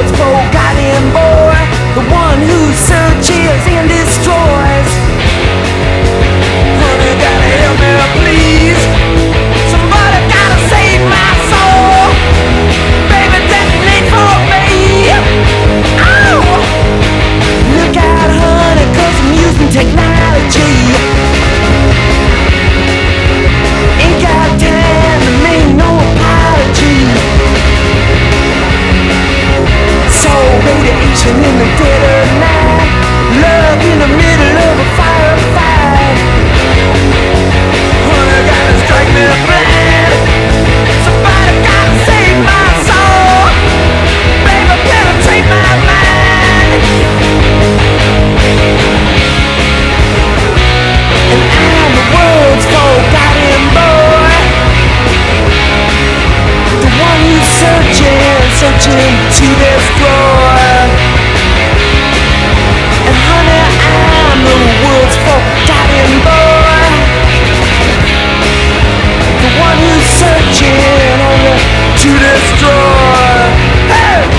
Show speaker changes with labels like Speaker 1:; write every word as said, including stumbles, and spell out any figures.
Speaker 1: world's forgotten boy, the one who searches and destroys. Honey, gotta help me, please. Somebody gotta save my soul. Baby, detonate for me. Oh! Look out, honey, 'cause I'm using technology. Ain't got time to make no apology. Soul radiation in the dead of night. Love in the middle of a firefight. Honey, gotta strike me blind. Somebody gotta save my soul. Baby, penetrate my mind. And I'm the world's forgotten boy, the one who's searching, searching to destroy. And honey, I'm the world's forgotten boy, the one who's searching only to destroy. Hey!